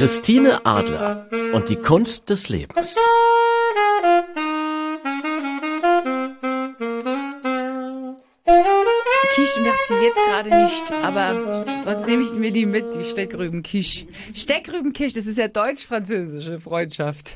Christine Adler und die Kunst des Lebens. Quiche merci jetzt gerade nicht, aber sonst nehme ich mir die mit, die Steckrübenquiche. Steckrübenquiche, das ist ja deutsch-französische Freundschaft.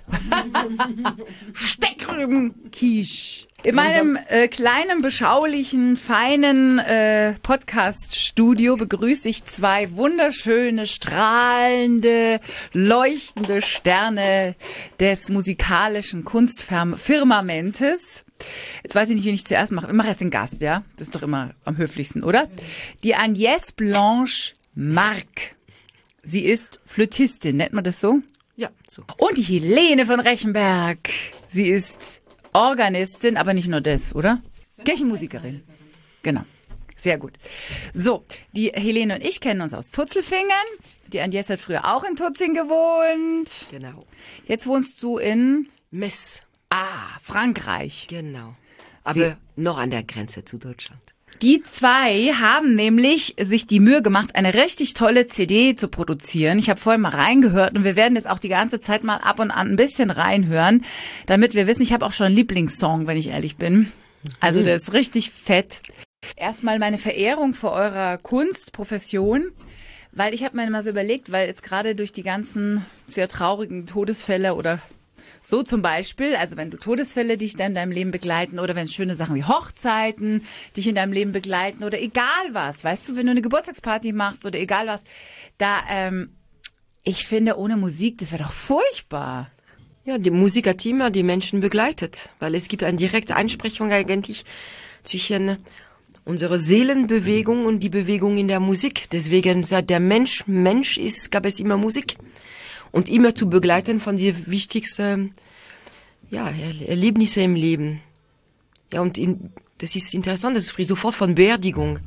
Steckrübenquiche. In meinem kleinen, beschaulichen, feinen Podcast-Studio begrüße ich zwei wunderschöne, strahlende, leuchtende Sterne des musikalischen Kunstfirmamentes. Jetzt weiß ich nicht, wen ich zuerst mache. Ich mache erst den Gast, ja? Das ist doch immer am höflichsten, oder? Die Agnès Blanche Marc. Sie ist Flötistin, nennt man das so? Ja, so. Und die Helene von Rechenberg. Sie ist Organistin, aber nicht nur das, oder? Kirchenmusikerin. Genau. Sehr gut. So, die Helene und ich kennen uns aus Tutzelfingen. Die Agnès hat früher auch in Tutzing gewohnt. Genau. Jetzt wohnst du in Metz. Frankreich. Genau. Aber noch an der Grenze zu Deutschland. Die zwei haben nämlich sich die Mühe gemacht, eine richtig tolle CD zu produzieren. Ich habe vorhin mal reingehört und wir werden jetzt auch die ganze Zeit mal ab und an ein bisschen reinhören, damit wir wissen, ich habe auch schon einen Lieblingssong, wenn ich ehrlich bin. Also der ist richtig fett. Erstmal meine Verehrung vor eurer Kunstprofession, weil ich habe mir mal so überlegt, weil jetzt gerade durch die ganzen sehr traurigen Todesfälle oder so zum Beispiel, also wenn du Todesfälle dich dann in deinem Leben begleiten oder wenn es schöne Sachen wie Hochzeiten dich in deinem Leben begleiten oder egal was, weißt du, wenn du eine Geburtstagsparty machst oder egal was, da, ich finde, ohne Musik, das wäre doch furchtbar. Ja, die Musik hat immer die Menschen begleitet, weil es gibt eine direkte Einsprechung eigentlich zwischen unserer Seelenbewegung und die Bewegung in der Musik. Deswegen, seit der Mensch ist, gab es immer Musik. Und immer zu begleiten von die wichtigsten Erlebnisse im Leben. Ja, und das ist interessant, das spricht sofort von Beerdigung.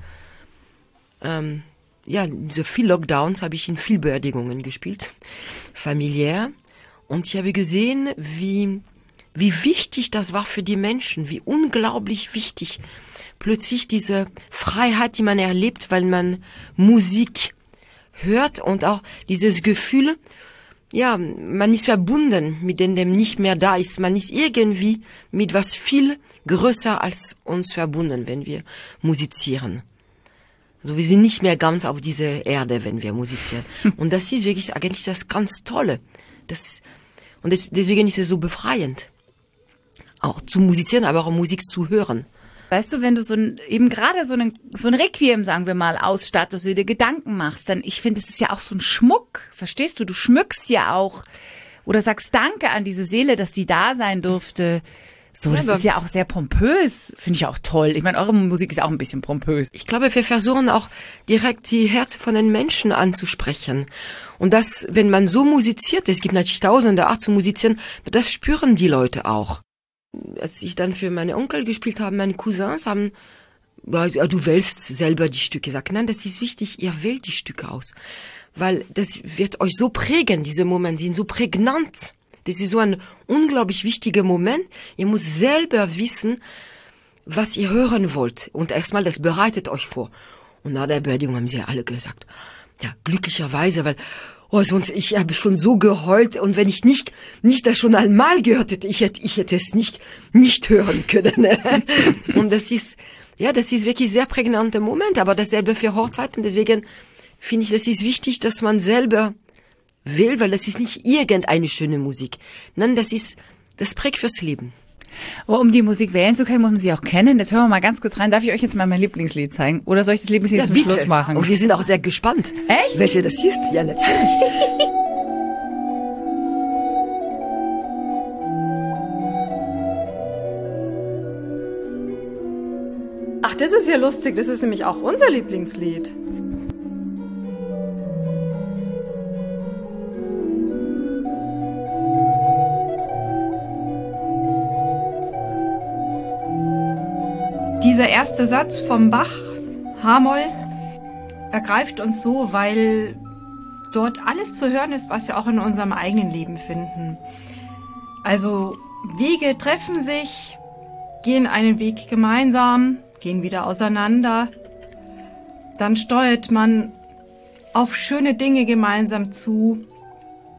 So viel Lockdowns habe ich in viel Beerdigungen gespielt, familiär. Und ich habe gesehen, wie wichtig das war für die Menschen, wie unglaublich wichtig. Plötzlich diese Freiheit, die man erlebt, weil man Musik hört und auch dieses Gefühl, ja, man ist verbunden mit dem nicht mehr da ist. Man ist irgendwie mit was viel größer als uns verbunden, wenn wir musizieren. Also wir sind nicht mehr ganz auf dieser Erde, wenn wir musizieren. Und das ist wirklich eigentlich das ganz Tolle. Deswegen ist es so befreiend, auch zu musizieren, aber auch Musik zu hören. Weißt du, wenn du so ein Requiem, sagen wir mal, ausstattest, du dir Gedanken machst, dann, ich finde, es ist ja auch so ein Schmuck. Verstehst du? Du schmückst ja auch oder sagst Danke an diese Seele, dass die da sein durfte. So, das ist ja auch sehr pompös. Finde ich auch toll. Ich meine, eure Musik ist auch ein bisschen pompös. Ich glaube, wir versuchen auch direkt die Herzen von den Menschen anzusprechen. Und das, wenn man so musiziert, es gibt natürlich tausende Art zu musizieren, das spüren die Leute auch. Als ich dann für meine Onkel gespielt habe, meine Cousins haben, du wählst selber die Stücke. Sag, nein, das ist wichtig, ihr wählt die Stücke aus. Weil das wird euch so prägen, diese Momente sind so prägnant. Das ist so ein unglaublich wichtiger Moment. Ihr müsst selber wissen, was ihr hören wollt. Und erstmal, das bereitet euch vor. Und nach der Beerdigung haben sie ja alle gesagt, ja, glücklicherweise, weil sonst, ich habe schon so geheult und wenn ich nicht das schon einmal gehört hätte, ich hätte es nicht hören können. Und das ist wirklich sehr prägnanter Moment, aber dasselbe für Hochzeiten. Deswegen finde ich, das ist wichtig, dass man selber will, weil das ist nicht irgendeine schöne Musik. Nein, das prägt fürs Leben. Aber um die Musik wählen zu können, muss man sie auch kennen. Jetzt hören wir mal ganz kurz rein. Darf ich euch jetzt mal mein Lieblingslied zeigen? Oder soll ich das Lieblingslied zum Schluss machen? Und wir sind auch sehr gespannt. Echt? Welche das ist? Ja, natürlich. Ach, das ist ja lustig. Das ist nämlich auch unser Lieblingslied. Dieser erste Satz vom Bach, H-Moll, ergreift uns so, weil dort alles zu hören ist, was wir auch in unserem eigenen Leben finden. Also Wege treffen sich, gehen einen Weg gemeinsam, gehen wieder auseinander. Dann steuert man auf schöne Dinge gemeinsam zu.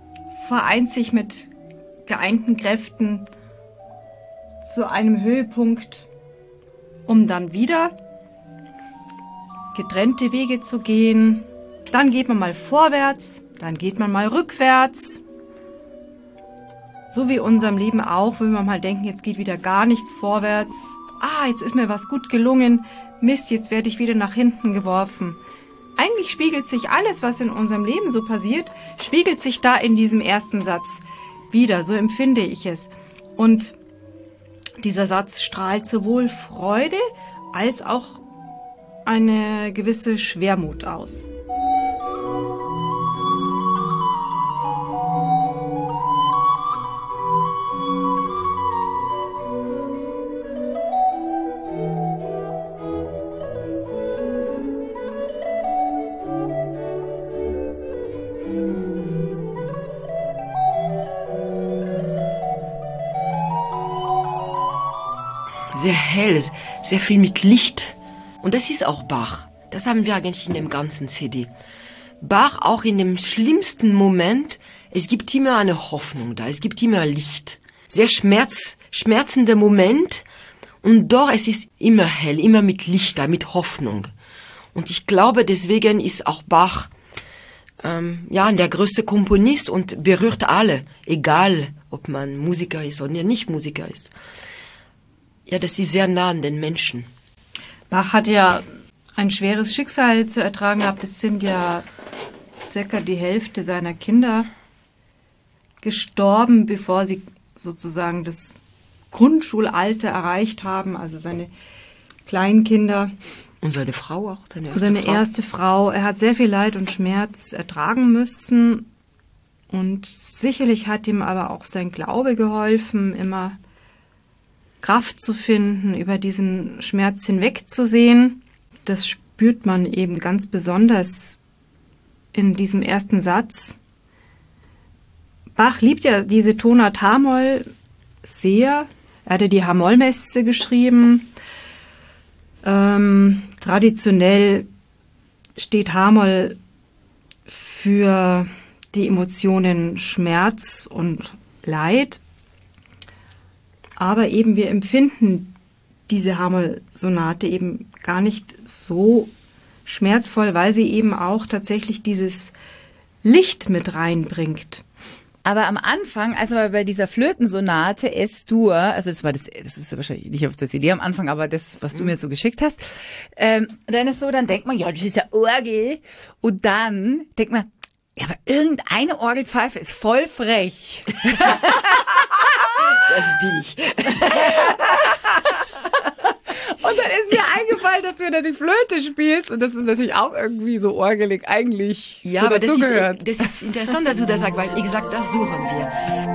vereint sich mit geeinten Kräften zu einem Höhepunkt, um dann wieder getrennte Wege zu gehen. Dann geht man mal vorwärts, dann geht man mal rückwärts. So wie in unserem Leben auch, wenn wir mal denken, jetzt geht wieder gar nichts vorwärts. Jetzt ist mir was gut gelungen. Mist, jetzt werde ich wieder nach hinten geworfen. Eigentlich spiegelt sich alles, was in unserem Leben so passiert, spiegelt sich da in diesem ersten Satz wieder. So empfinde ich es. Und dieser Satz strahlt sowohl Freude als auch eine gewisse Schwermut aus. Sehr hell, sehr viel mit Licht. Und das ist auch Bach. Das haben wir eigentlich in dem ganzen CD. Bach auch in dem schlimmsten Moment, es gibt immer eine Hoffnung da, es gibt immer Licht. Sehr schmerzender Moment und doch es ist immer hell, immer mit Licht da, mit Hoffnung. Und ich glaube, deswegen ist auch Bach der größte Komponist und berührt alle, egal ob man Musiker ist oder nicht Musiker ist. Ja, das ist sehr nah an den Menschen. Bach hat ja ein schweres Schicksal zu ertragen gehabt. Es sind ja circa die Hälfte seiner Kinder gestorben, bevor sie sozusagen das Grundschulalter erreicht haben, also seine Kleinkinder. Und seine Frau auch, seine erste Frau. Er hat sehr viel Leid und Schmerz ertragen müssen und sicherlich hat ihm aber auch sein Glaube geholfen, immer Kraft zu finden, über diesen Schmerz hinwegzusehen. Das spürt man eben ganz besonders in diesem ersten Satz. Bach liebt ja diese Tonart H-Moll sehr. Er hatte die H-Moll-Messe geschrieben. Traditionell steht H-Moll für die Emotionen Schmerz und Leid. Aber eben wir empfinden diese H-Moll-Sonate eben gar nicht so schmerzvoll, weil sie eben auch tatsächlich dieses Licht mit reinbringt. Aber am Anfang, also bei dieser Flötensonate S-Dur, also das ist wahrscheinlich nicht auf der CD am Anfang, aber das, was du mir so geschickt hast, dann ist so, dann denkt man, ja, das ist ja Orgel. Und dann denkt man, ja, aber irgendeine Orgelpfeife ist voll frech. Das bin ich. Und dann ist mir eingefallen, dass du da die Flöte spielst und das ist natürlich auch irgendwie so orgelig eigentlich ja, so aber dazugehört. Das ist interessant, dass du das sagst, weil, wie gesagt, das suchen wir.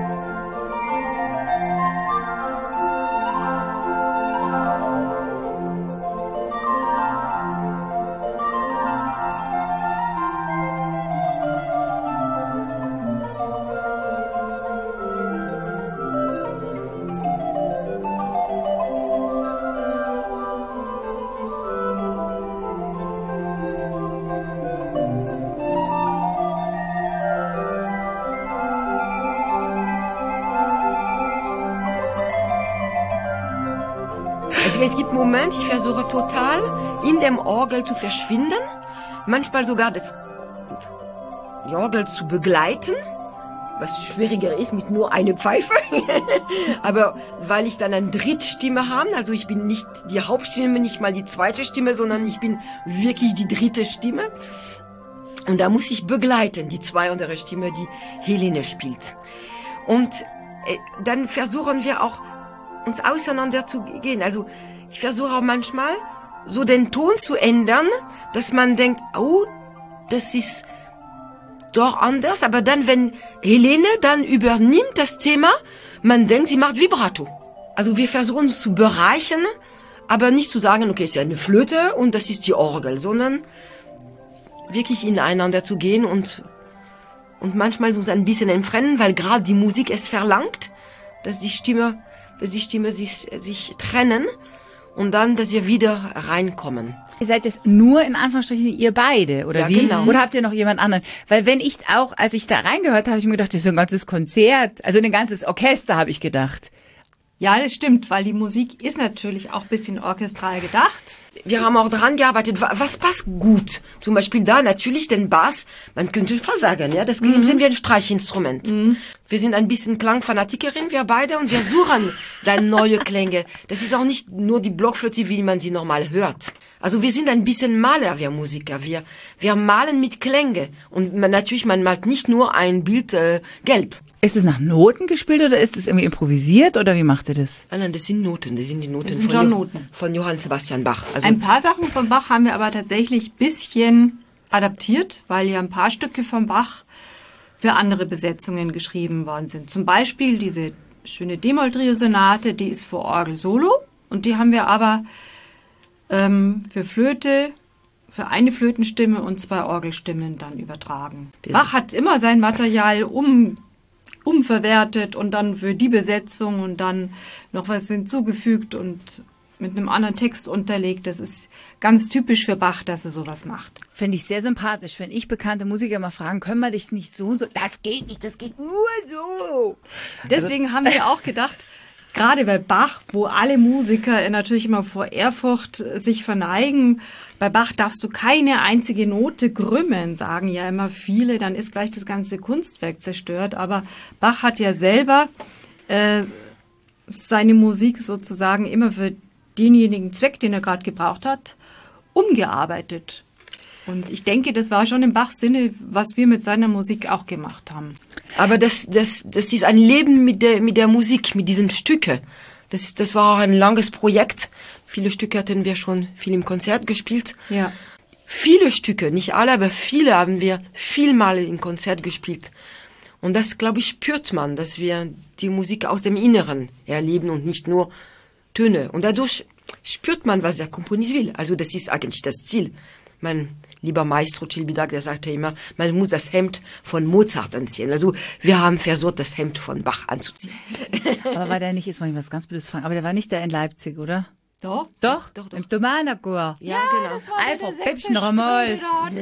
Es gibt Momente, ich versuche total in dem Orgel zu verschwinden, manchmal sogar die Orgel zu begleiten, was schwieriger ist mit nur einer Pfeife, aber weil ich dann eine Drittstimme habe, also ich bin nicht die Hauptstimme, nicht mal die zweite Stimme, sondern ich bin wirklich die dritte Stimme und da muss ich begleiten, die zwei andere Stimme, die Helene spielt. Und dann versuchen wir auch uns auseinander zu gehen. Also ich versuche auch manchmal so den Ton zu ändern, dass man denkt, oh, das ist doch anders. Aber dann, wenn Helene dann übernimmt das Thema, man denkt, sie macht Vibrato. Also wir versuchen uns zu bereichern, aber nicht zu sagen, okay, es ist ja eine Flöte und das ist die Orgel, sondern wirklich ineinander zu gehen und manchmal so ein bisschen entfremden, weil gerade die Musik es verlangt, dass die Stimme sich trennen und dann, dass wir wieder reinkommen. Ihr seid jetzt nur in Anführungsstrichen ihr beide, oder Ja, wie? genau. Oder habt ihr noch jemand anderen? Weil wenn ich auch, als ich da reingehört habe, habe ich mir gedacht, das ist ein ganzes Konzert, also ein ganzes Orchester, habe ich gedacht. Ja, das stimmt, weil die Musik ist natürlich auch ein bisschen orchestral gedacht. Wir haben auch daran gearbeitet, was passt gut. Zum Beispiel da natürlich den Bass, man könnte fast sagen, ja, das klingt sind wie ein Streichinstrument. Wir sind ein bisschen Klangfanatikerin, wir beide, und wir suchen dann neue Klänge. Das ist auch nicht nur die Blockflöte, wie man sie normal hört. Also wir sind ein bisschen Maler, wir Musiker. Wir malen mit Klänge. Und man malt nicht nur ein Bild gelb. Ist es nach Noten gespielt oder ist es irgendwie improvisiert oder wie macht ihr das? Nein, das sind Noten. Das sind die Noten, Das sind schon Noten. Von Johann Sebastian Bach. Also Ein paar Sachen von Bach haben wir aber tatsächlich ein bisschen adaptiert, weil ja ein paar Stücke von Bach für andere Besetzungen geschrieben worden sind. Zum Beispiel diese schöne D-Moll-Trio-Sonate, die ist für Orgel solo, und die haben wir aber für Flöte, für eine Flötenstimme und 2 Orgelstimmen dann übertragen. Bach hat immer sein Material umverwertet und dann für die Besetzung und dann noch was hinzugefügt und mit einem anderen Text unterlegt. Das ist ganz typisch für Bach, dass er sowas macht. Finde ich sehr sympathisch, wenn ich bekannte Musiker mal fragen, können wir dich nicht so und so? Das geht nicht, das geht nur so. Deswegen haben wir auch gedacht, gerade bei Bach, wo alle Musiker natürlich immer vor Ehrfurcht sich verneigen, bei Bach darfst du keine einzige Note krümmen, sagen ja immer viele, dann ist gleich das ganze Kunstwerk zerstört. Aber Bach hat ja selber seine Musik sozusagen immer für denjenigen Zweck, den er gerade gebraucht hat, umgearbeitet. Und ich denke, das war schon in Bachs Sinne, was wir mit seiner Musik auch gemacht haben. Aber das ist ein Leben mit der Musik, mit diesen Stücke. Das war auch ein langes Projekt. Viele Stücke hatten wir schon viel im Konzert gespielt. Ja. Viele Stücke, nicht alle, aber viele haben wir vielmal im Konzert gespielt. Und das, glaube ich, spürt man, dass wir die Musik aus dem Inneren erleben und nicht nur Töne. Und dadurch spürt man, was der Komponist will. Also das ist eigentlich das Ziel. Mein lieber Maestro Celibidache, der sagte immer, man muss das Hemd von Mozart anziehen. Also wir haben versucht, das Hemd von Bach anzuziehen. Aber war der nicht, jetzt wollte ich was ganz Blödes fragen, aber der war nicht da in Leipzig, oder? Doch. Doch? Doch. Im Thomanerchor. Ja, genau. Einfach Päppchen Rommel.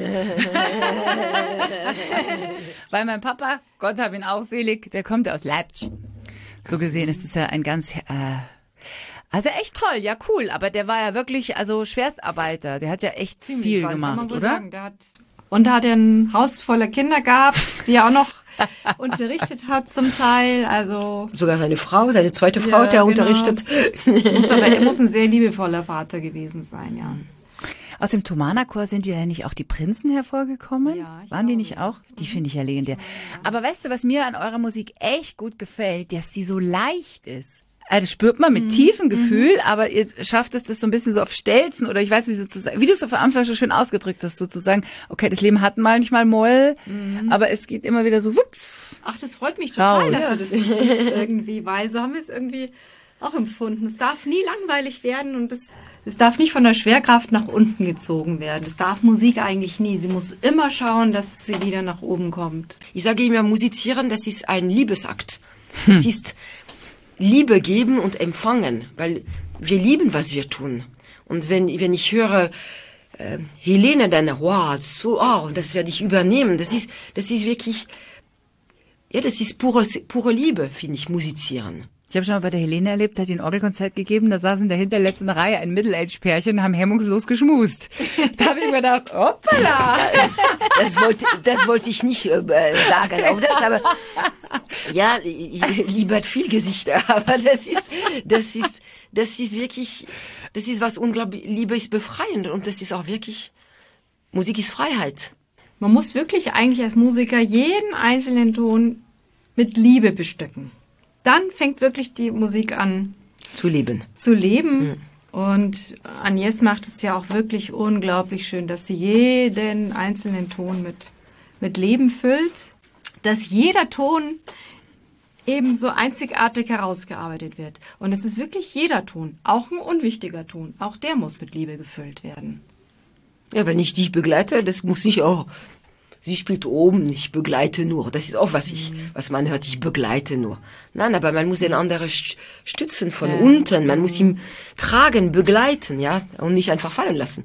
Weil mein Papa, Gott hab ihn auch selig, der kommt ja aus Leipzig. So gesehen ist es ja ein ganz, also echt toll, ja cool, aber der war ja wirklich, also Schwerstarbeiter, der hat ja echt viel weit, gemacht, Kann man wohl oder? sagen, und hat er ein Haus voller Kinder gehabt, die er auch noch unterrichtet hat zum Teil. Also Sogar seine Frau, seine zweite Frau, Ja, hat er genau. unterrichtet. er muss ein sehr liebevoller Vater gewesen sein, ja. Aus dem Thomanerchor sind ja nicht auch die Prinzen hervorgekommen? Ja, ich Waren die glaube, nicht auch? Die finde ich ja legendär. Aber weißt du, was mir an eurer Musik echt gut gefällt, dass die so leicht ist. Das spürt man mit tiefem Gefühl, aber ihr schafft es, das so ein bisschen so auf Stelzen oder ich weiß nicht, sozusagen, wie du es auf Anfang so schön ausgedrückt hast, sozusagen, okay, das Leben hat manchmal Moll, aber es geht immer wieder so, wupf. Ach, das freut mich total, Raus. dass du das siehst irgendwie, weil so haben wir es irgendwie auch empfunden. Es darf nie langweilig werden und es darf nicht von der Schwerkraft nach unten gezogen werden. Das darf Musik eigentlich nie. Sie muss immer schauen, dass sie wieder nach oben kommt. Ich sage immer, musizieren, das ist ein Liebesakt. Es ist Liebe geben und empfangen, weil wir lieben, was wir tun. Und wenn ich höre Helene, dann, wow, das werde ich übernehmen. Das ist wirklich, ja, das ist pure Liebe, finde ich, musizieren. Ich habe schon mal bei der Helene erlebt, hat die ein Orgelkonzert gegeben, da saßen in der hinterletzten Reihe ein Middle-Age-Pärchen, haben hemmungslos geschmust. Da habe ich mir gedacht, hoppala. Das wollte ich nicht sagen, aber ja, Liebe hat viel Gesichter, aber das ist wirklich, das ist was unglaublich, Liebe ist befreiend und das ist auch wirklich, Musik ist Freiheit. Man muss wirklich eigentlich als Musiker jeden einzelnen Ton mit Liebe bestücken. Dann fängt wirklich die Musik an Zu leben. zu leben. Und Agnès macht es ja auch wirklich unglaublich schön, dass sie jeden einzelnen Ton mit Leben füllt, dass jeder Ton eben so einzigartig herausgearbeitet wird. Und es ist wirklich jeder Ton, auch ein unwichtiger Ton, auch der muss mit Liebe gefüllt werden. Ja, wenn ich dich begleite, das muss ich auch sie spielt oben, ich begleite nur. Das ist auch was man hört, ich begleite nur. Nein, aber man muss den anderen stützen von unten, man muss ihn tragen, begleiten, ja, und nicht einfach fallen lassen.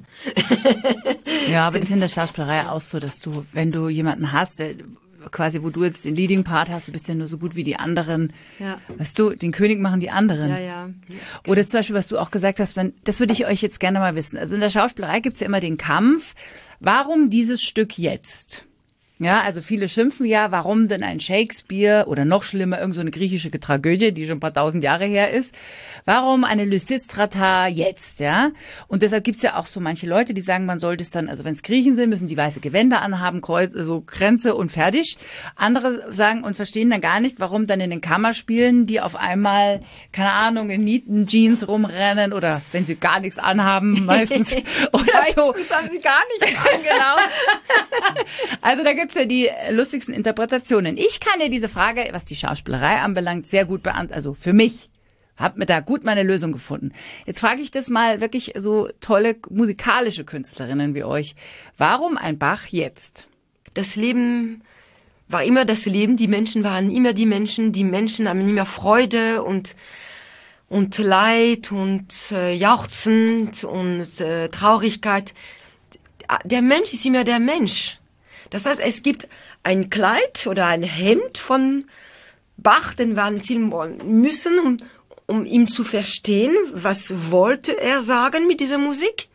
Ja, aber das ist in der Schauspielerei auch so, dass du, wenn du jemanden hast, der quasi, wo du jetzt den Leading Part hast, du bist ja nur so gut wie die anderen. Ja. Weißt du, den König machen die anderen. Ja, ja. Oder zum Beispiel, was du auch gesagt hast, das würde ich euch jetzt gerne mal wissen. Also in der Schauspielerei gibt's ja immer den Kampf. Warum dieses Stück jetzt? Ja, also viele schimpfen ja, warum denn ein Shakespeare oder noch schlimmer, irgend so eine griechische Tragödie, die schon ein paar tausend Jahre her ist. Warum eine Lysistrata jetzt, ja? Und deshalb gibt's ja auch so manche Leute, die sagen, man sollte es dann, also wenn es Griechen sind, müssen die weiße Gewänder anhaben, Kreuz, so Kränze und fertig. Andere sagen und verstehen dann gar nicht, warum dann in den Kammerspielen die auf einmal, keine Ahnung, in Nieten-Jeans rumrennen oder wenn sie gar nichts anhaben, meistens. Oder so. Meistens haben sie gar nichts an, Genau. Also da gibt's ja die lustigsten Interpretationen. Ich kann ja diese Frage, was die Schauspielerei anbelangt, sehr gut beantworten. Also für mich. Hab mir da gut meine Lösung gefunden. Jetzt frage ich das mal wirklich so tolle musikalische Künstlerinnen wie euch. Warum ein Bach jetzt? Das Leben war immer das Leben, die Menschen waren immer die Menschen haben immer Freude und Leid und jauchzend und Traurigkeit. Der Mensch ist immer der Mensch. Das heißt, es gibt ein Kleid oder ein Hemd von Bach, den wir anziehen müssen, um ihm zu verstehen, was wollte er sagen mit dieser Musik.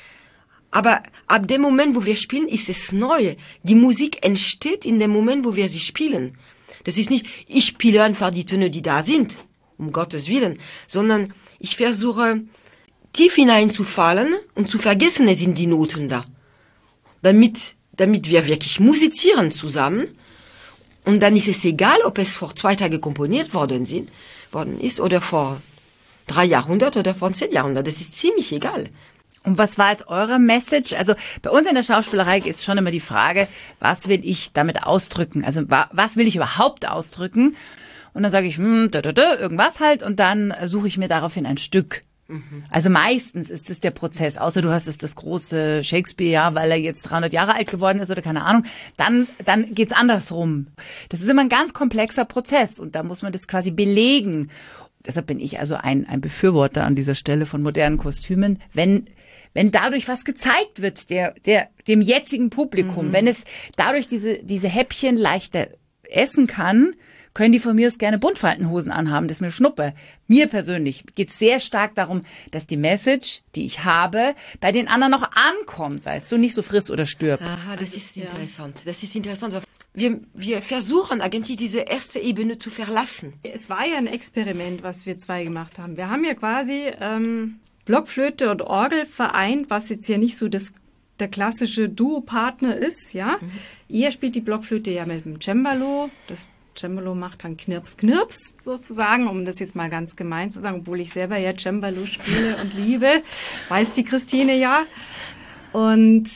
Aber ab dem Moment, wo wir spielen, ist es neu. Die Musik entsteht in dem Moment, wo wir sie spielen. Das ist nicht, ich spiele einfach die Töne, die da sind, um Gottes Willen, sondern ich versuche, tief hineinzufallen und zu vergessen, es sind die Noten da. Damit wir wirklich musizieren zusammen. Und dann ist es egal, ob es vor 2 Tagen komponiert worden ist oder vor 3 Jahrhunderten oder vor 10 Jahrhunderten. Das ist ziemlich egal. Und was war jetzt eure Message? Also bei uns in der Schauspielerei ist schon immer die Frage, was will ich damit ausdrücken? Also was will ich überhaupt ausdrücken? Und dann sage ich, irgendwas halt, und dann suche ich mir daraufhin ein Stück. Also meistens ist es der Prozess, außer du hast es das große Shakespeare, ja, weil er jetzt 300 Jahre alt geworden ist oder keine Ahnung, dann geht's andersrum. Das ist immer ein ganz komplexer Prozess und da muss man das quasi belegen. Deshalb bin ich also ein Befürworter an dieser Stelle von modernen Kostümen, wenn dadurch was gezeigt wird, dem jetzigen Publikum, wenn es dadurch diese Häppchen leichter essen kann, können die von mir aus gerne Buntfaltenhosen anhaben, das ist mir Schnuppe. Mir persönlich geht es sehr stark darum, dass die Message, die ich habe, bei den anderen noch ankommt, weißt du, nicht so friss oder stirb. Aha, das ist interessant. Das ist interessant. Wir versuchen eigentlich diese erste Ebene zu verlassen. Es war ja ein Experiment, was wir 2 gemacht haben. Wir haben ja quasi Blockflöte und Orgel vereint, was jetzt hier nicht so der klassische Duopartner ist, ja. Ihr spielt die Blockflöte ja mit dem Cembalo. Das Cembalo macht dann Knirps, Knirps sozusagen, um das jetzt mal ganz gemein zu sagen, obwohl ich selber ja Cembalo spiele und liebe, weiß die Christine ja. Und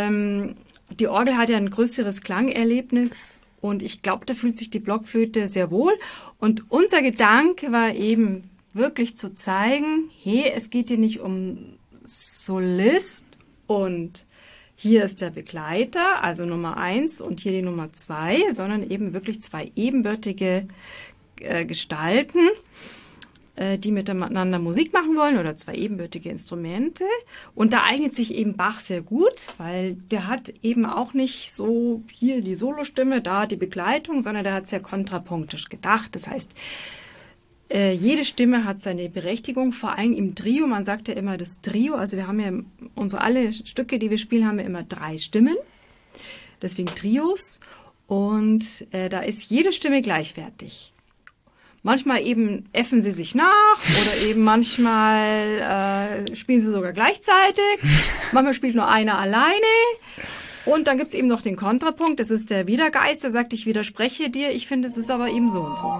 die Orgel hat ja ein größeres Klangerlebnis und ich glaube, da fühlt sich die Blockflöte sehr wohl. Und unser Gedanke war eben wirklich zu zeigen, hey, es geht hier nicht um Solist und hier ist der Begleiter, also Nummer 1 und hier die Nummer 2, sondern eben wirklich 2 ebenbürtige Gestalten, die miteinander Musik machen wollen oder 2 ebenbürtige Instrumente. Und da eignet sich eben Bach sehr gut, weil der hat eben auch nicht so hier die Solostimme, da die Begleitung, sondern der hat sehr kontrapunktisch gedacht. Das heißt, jede Stimme hat seine Berechtigung, vor allem im Trio. Man sagt ja immer das Trio, also wir haben ja alle Stücke, die wir spielen, haben ja immer 3 Stimmen, deswegen Trios. Und da ist jede Stimme gleichwertig. Manchmal eben äffen sie sich nach oder eben manchmal spielen sie sogar gleichzeitig. Manchmal spielt nur einer alleine. Und dann gibt's eben noch den Kontrapunkt, das ist der Widergeist, der sagt, ich widerspreche dir, ich finde, es ist aber eben so und so.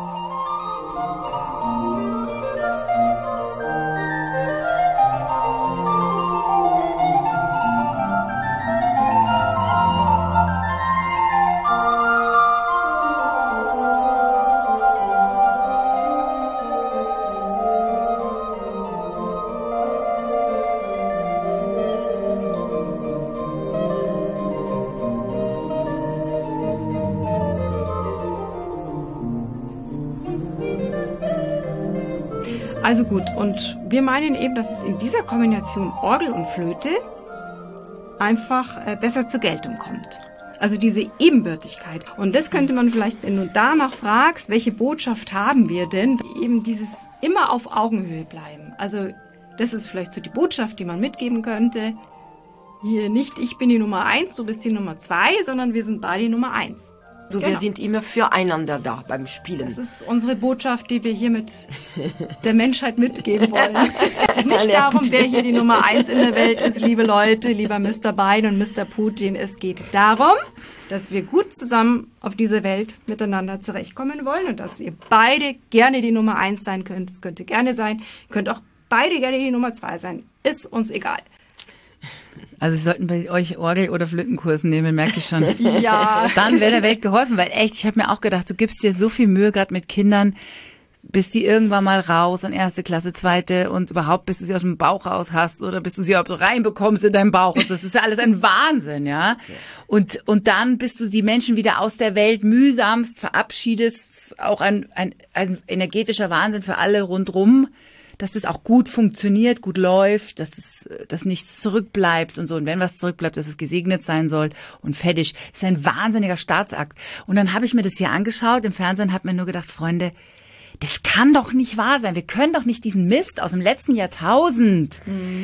Also gut, und wir meinen eben, dass es in dieser Kombination Orgel und Flöte einfach besser zur Geltung kommt. Also diese Ebenbürtigkeit. Und das könnte man vielleicht, wenn du danach fragst, welche Botschaft haben wir denn, eben dieses immer auf Augenhöhe bleiben. Also das ist vielleicht so die Botschaft, die man mitgeben könnte. Hier nicht, ich bin die Nummer 1, du bist die Nummer 2, sondern wir sind beide die Nummer 1. So, wir sind immer füreinander da beim Spielen. Das ist unsere Botschaft, die wir hier mit der Menschheit mitgeben wollen. Nicht darum, wer hier die Nummer 1 in der Welt ist, liebe Leute, lieber Mr. Biden und Mr. Putin. Es geht darum, dass wir gut zusammen auf dieser Welt miteinander zurechtkommen wollen und dass ihr beide gerne die Nummer 1 sein könnt. Es könnte gerne sein, ihr könnt auch beide gerne die Nummer 2 sein. Ist uns egal. Also Sie sollten bei euch Orgel- oder Flötenkursen nehmen, merke ich schon. Ja. Dann wäre der Welt geholfen, weil echt, ich habe mir auch gedacht, du gibst dir so viel Mühe, gerade mit Kindern, bis die irgendwann mal raus und 1. Klasse, 2. und überhaupt, bis du sie aus dem Bauch raus hast oder bis du sie überhaupt reinbekommst in deinen Bauch. Und das ist ja alles ein Wahnsinn, ja. Und dann, bis du die Menschen wieder aus der Welt mühsamst verabschiedest, auch ein energetischer Wahnsinn für alle rundrum, dass das auch gut funktioniert, gut läuft, dass nichts zurückbleibt und so. Und wenn was zurückbleibt, dass es gesegnet sein soll und fertig. Das ist ein wahnsinniger Staatsakt. Und dann habe ich mir das hier angeschaut im Fernsehen, habe mir nur gedacht, Freunde, das kann doch nicht wahr sein. Wir können doch nicht diesen Mist aus dem letzten Jahrtausend,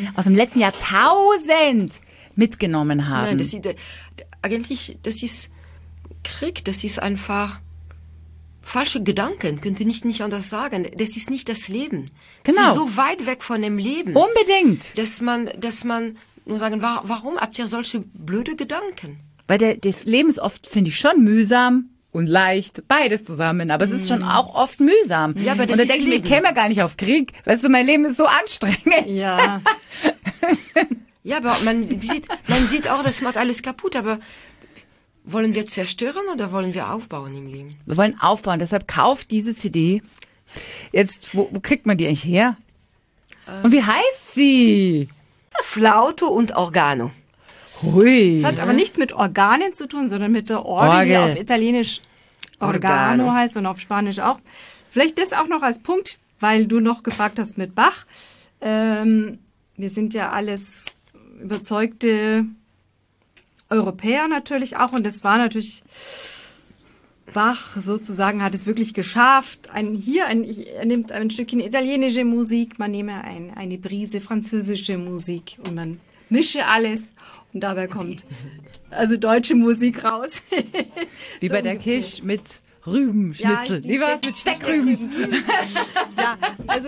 mitgenommen haben. Nein, das ist Krieg, das ist einfach falsche Gedanken, könnte nicht anders sagen. Das ist nicht das Leben. Genau. Das ist so weit weg von dem Leben. Unbedingt. Dass man nur sagen, warum habt ihr solche blöde Gedanken? Weil das Leben ist oft, finde ich, schon mühsam und leicht, beides zusammen. Aber es ist schon auch oft mühsam. Ja, aber das und da ist denke ich mir, ich Leben. käme ja gar nicht auf Krieg. Weißt du, mein Leben ist so anstrengend. Ja. Ja, aber man sieht auch, das macht alles kaputt, aber wollen wir zerstören oder wollen wir aufbauen im Leben? Wir wollen aufbauen, deshalb kauft diese CD. Jetzt, wo kriegt man die eigentlich her? Und wie heißt sie? Flauto und Organo. Hui. Das hat aber nichts mit Organen zu tun, sondern mit der Orgel, die auf Italienisch Organo heißt und auf Spanisch auch. Vielleicht das auch noch als Punkt, weil du noch gefragt hast mit Bach. Wir sind ja alles überzeugte Europäer natürlich auch, und das war natürlich, Bach sozusagen hat es wirklich geschafft. Er nimmt ein Stückchen italienische Musik, man nehme eine Prise französische Musik und man mische alles und dabei kommt also deutsche Musik raus. Wie so bei der ungefähr. Kisch mit Rübenschnitzel. Ja, Wie war es mit Steckrüben? Ja, also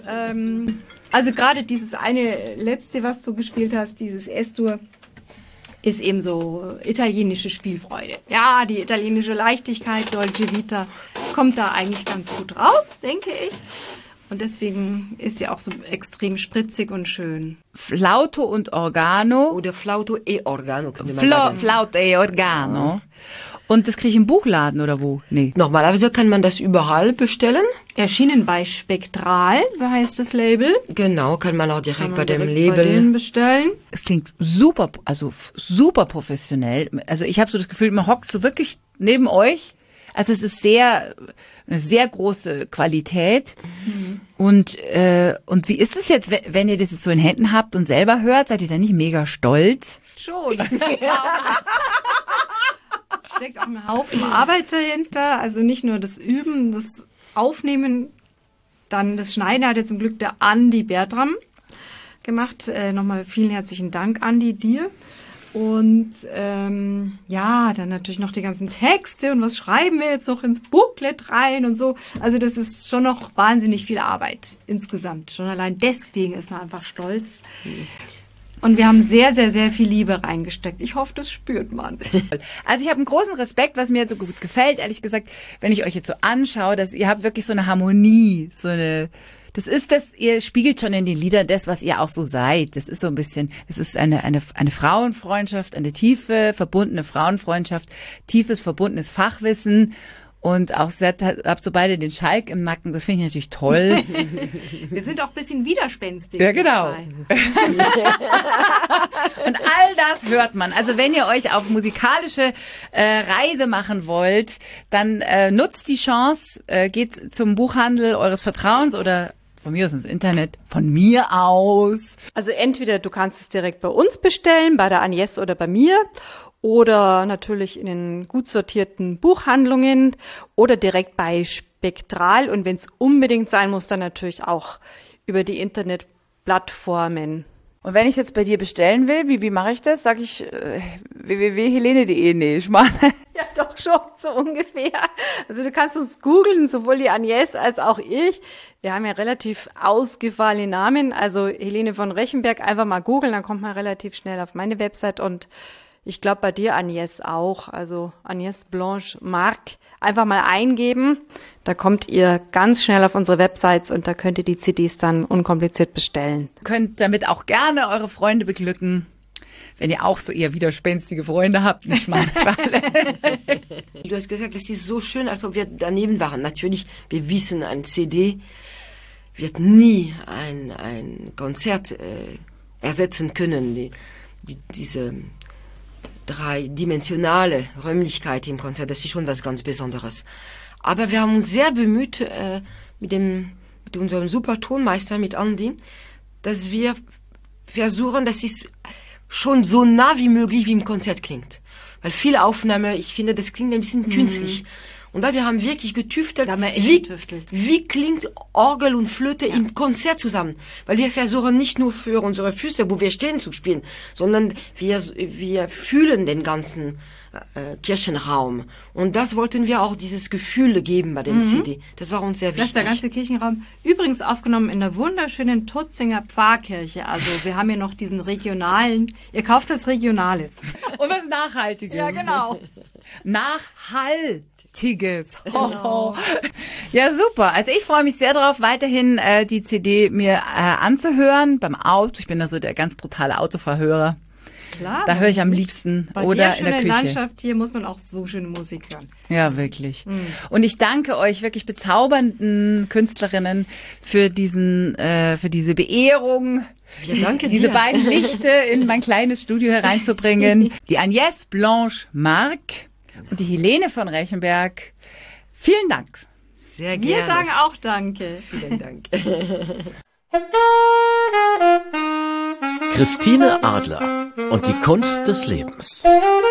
also gerade dieses eine letzte, was du gespielt hast, dieses S-Dur, ist eben so italienische Spielfreude. Ja, die italienische Leichtigkeit, Dolce Vita, kommt da eigentlich ganz gut raus, denke ich. Und deswegen ist sie auch so extrem spritzig und schön. Flauto und Organo. Oder Flauto e Organo, könnte man sagen. Flauto e Organo. Und das kriege ich im Buchladen oder wo? Nee. Normalerweise kann man das überall bestellen. Erschienen bei Spektral, so heißt das Label. Genau, kann man auch direkt bei dem Bei Label. denen bestellen. Es klingt super, also super professionell. Also ich habe so das Gefühl, man hockt so wirklich neben euch. Also es ist eine sehr große Qualität. Mhm. Und wie ist es jetzt, wenn ihr das jetzt so in Händen habt und selber hört? Seid ihr da nicht mega stolz? Schon. Steckt auch ein Haufen Arbeit dahinter. Also nicht nur das Üben, das Aufnehmen, dann das Schneiden hat ja zum Glück der Andi Bertram gemacht. Nochmal vielen herzlichen Dank, Andi, dir. Und ja, dann natürlich noch die ganzen Texte und was schreiben wir jetzt noch ins Booklet rein und so. Also das ist schon noch wahnsinnig viel Arbeit insgesamt. Schon allein deswegen ist man einfach stolz. Und wir haben sehr, sehr, sehr viel Liebe reingesteckt. Ich hoffe, das spürt man. Also ich habe einen großen Respekt, was mir jetzt so gut gefällt, ehrlich gesagt, wenn ich euch jetzt so anschaue, dass ihr habt wirklich so eine Harmonie, ihr spiegelt schon in den Liedern das, was ihr auch so seid. Das ist so ein bisschen, es ist eine Frauenfreundschaft, eine tiefe, verbundene Frauenfreundschaft, tiefes, verbundenes Fachwissen. Und auch habt so beide den Schalk im Nacken. Das finde ich natürlich toll. Wir sind auch ein bisschen widerspenstig. Ja, genau. Und all das hört man. Also wenn ihr euch auf musikalische Reise machen wollt, dann nutzt die Chance, geht zum Buchhandel eures Vertrauens oder von mir aus ins Internet, von mir aus. Also entweder du kannst es direkt bei uns bestellen, bei der Agnès oder bei mir, oder natürlich in den gut sortierten Buchhandlungen oder direkt bei Spektral. Und wenn es unbedingt sein muss, dann natürlich auch über die Internetplattformen. Und wenn ich jetzt bei dir bestellen will, wie mache ich das? Sag ich www.helene.de? Nee, ich meine. Ja, doch schon, so ungefähr. Also du kannst uns googeln, sowohl die Agnès als auch ich. Wir haben ja relativ ausgefallene Namen. Also Helene von Rechenberg, einfach mal googeln, dann kommt man relativ schnell auf meine Website. Und ich glaube bei dir, Agnès, auch. Also Agnès Blanche Marc. Einfach mal eingeben. Da kommt ihr ganz schnell auf unsere Websites und da könnt ihr die CDs dann unkompliziert bestellen. Ihr könnt damit auch gerne eure Freunde beglücken, wenn ihr auch so eher widerspenstige Freunde habt. Nicht mal. Du hast gesagt, das ist so schön, als ob wir daneben waren. Natürlich, wir wissen, ein CD wird nie ein Konzert ersetzen können. Diese dreidimensionale Räumlichkeit im Konzert, das ist schon was ganz Besonderes. Aber wir haben uns sehr bemüht, mit unserem super Tonmeister, mit Andi, dass wir versuchen, dass es schon so nah wie möglich wie im Konzert klingt. Weil viele Aufnahmen, ich finde, das klingt ein bisschen künstlich. Und da wir haben wirklich getüftelt, wie klingt Orgel und Flöte im Konzert zusammen. Weil wir versuchen nicht nur für unsere Füße, wo wir stehen, zu spielen, sondern wir fühlen den ganzen Kirchenraum. Und das wollten wir auch, dieses Gefühl geben bei dem CD. Das war uns sehr wichtig. Das ist der ganze Kirchenraum. Übrigens aufgenommen in der wunderschönen Tutzinger Pfarrkirche. Also wir haben hier noch diesen regionalen, ihr kauft das Regionales. Und was Nachhaltiges. Ja, genau. Nachhaltiges. Genau. Ja, super. Also ich freue mich sehr darauf, weiterhin die CD mir anzuhören beim Auto. Ich bin da so der ganz brutale Autoverhörer. Klar. Da höre ich am liebsten bei oder der in der Küche. Landschaft hier muss man auch so schöne Musik hören. Ja, wirklich. Und ich danke euch wirklich bezaubernden Künstlerinnen für diese Beehrung, diese beiden Lichte in mein kleines Studio hereinzubringen. Die Agnès Blanche Marc und die Helene von Rechenberg. Vielen Dank. Sehr gerne. Wir sagen auch Danke. Vielen Dank. Christine Adler und die Kunst des Lebens.